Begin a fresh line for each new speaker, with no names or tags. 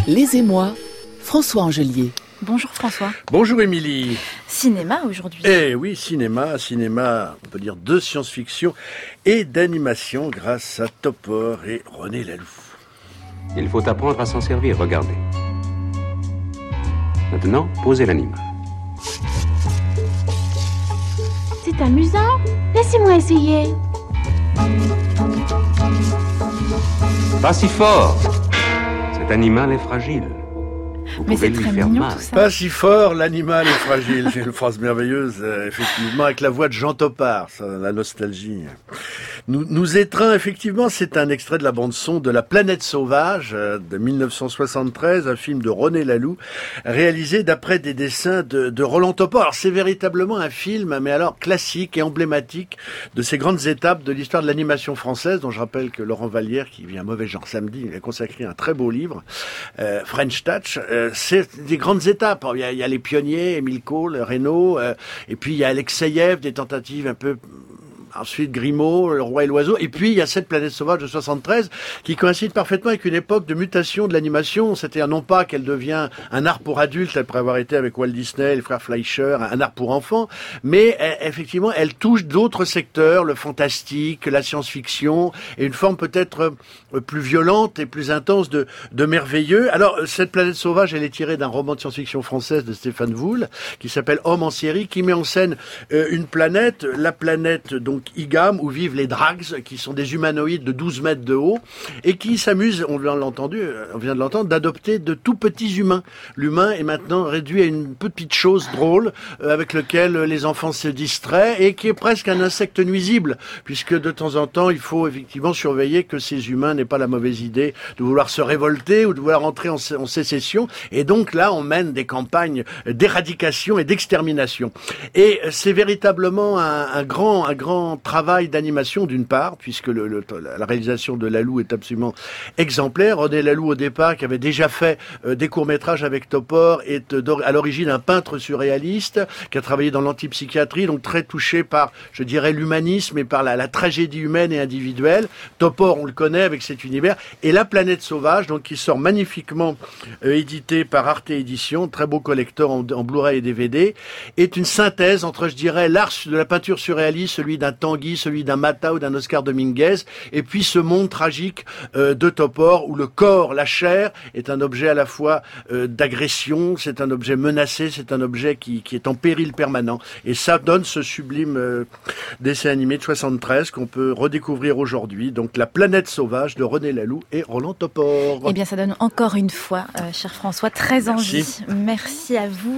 Les Émois, François Angelier.
Bonjour François.
Bonjour Émilie.
Cinéma aujourd'hui.
Eh oui, cinéma, on peut dire de science-fiction et d'animation grâce à Topor et René Laloux.
Il faut apprendre à s'en servir, regardez. Maintenant, posez l'animal.
C'est amusant. Laissez-moi essayer.
Pas si fort. Cet animal est fragile. Vous
Mais
pouvez
c'est
lui
très
faire
mignon
mal.
tout ça.
Pas si fort, l'animal est fragile. C'est une phrase merveilleuse, effectivement, avec la voix de Jean Topard, ça, la nostalgie. Nous étreint, effectivement, c'est un extrait de la bande-son de La Planète Sauvage de 1973, un film de René Laloux, réalisé d'après des dessins de Roland Topor. Alors c'est véritablement un film, mais alors classique et emblématique de ces grandes étapes de l'histoire de l'animation française, dont je rappelle que Laurent Vallière, qui vient Mauvais Genre Samedi, il a consacré un très beau livre, French Touch. C'est des grandes étapes. Il y a les pionniers, Émile Cole, Reynaud, et puis il y a Alexeïev, des tentatives un peu... Ensuite, Grimaud, Le Roi et l'Oiseau. Et puis, il y a cette Planète Sauvage de 73 qui coïncide parfaitement avec une époque de mutation de l'animation. C'est-à-dire non pas qu'elle devient un art pour adultes après avoir été avec Walt Disney, les frères Fleischer, un art pour enfants. Mais effectivement, elle touche d'autres secteurs, le fantastique, la science-fiction, et une forme peut-être plus violente et plus intense de merveilleux. Alors, cette Planète Sauvage, elle est tirée d'un roman de science-fiction française de Stéphane Voul, qui s'appelle Homme en série, qui met en scène une planète, la planète donc Igam, où vivent les Drags, qui sont des humanoïdes de 12 mètres de haut, et qui s'amusent, on vient de l'entendre, d'adopter de tout petits humains. L'humain est maintenant réduit à une petite chose drôle, avec lequel les enfants se distraient, et qui est presque un insecte nuisible, puisque de temps en temps, il faut effectivement surveiller que ces humains n'aient pas la mauvaise idée de vouloir se révolter, ou de vouloir entrer en sécession, et donc là, on mène des campagnes d'éradication et d'extermination. Et c'est véritablement un grand travail d'animation d'une part, puisque la réalisation de Laloux est absolument exemplaire. René Laloux, au départ, qui avait déjà fait des courts-métrages avec Topor, est à l'origine un peintre surréaliste, qui a travaillé dans l'antipsychiatrie, donc très touché par, je dirais, l'humanisme et par la tragédie humaine et individuelle. Topor, on le connaît avec cet univers. Et La Planète Sauvage, donc qui sort magnifiquement édité par Arte Édition, très beau collector en Blu-ray et DVD, est une synthèse entre, je dirais, l'art de la peinture surréaliste, celui d'un Tanguy, celui d'un Mata ou d'un Oscar Dominguez, et puis ce monde tragique de Topor, où le corps, la chair, est un objet à la fois d'agression, c'est un objet menacé, c'est un objet qui est en péril permanent. Et ça donne ce sublime dessin animé de 73 qu'on peut redécouvrir aujourd'hui. Donc La Planète Sauvage de René Laloux et Roland Topor.
Eh bien, ça donne encore une fois, cher François, très envie. Merci à vous.